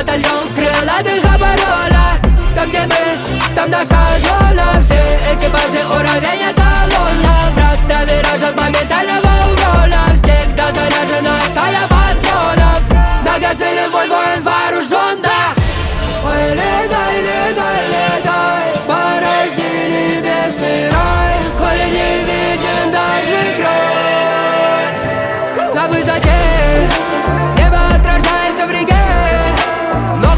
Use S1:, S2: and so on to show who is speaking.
S1: батальон крылатых оборона. Там, где мы, там наша зона. Все экипажи уровень эталона. Враг на виражах моментального урона. Всегда заряжена стая патронов. Многоцелевой воин вооружен, да. Ой, летай, летай, летай, порожни небесный рай, коли не виден даже край. На высоте небо отражается в реке, но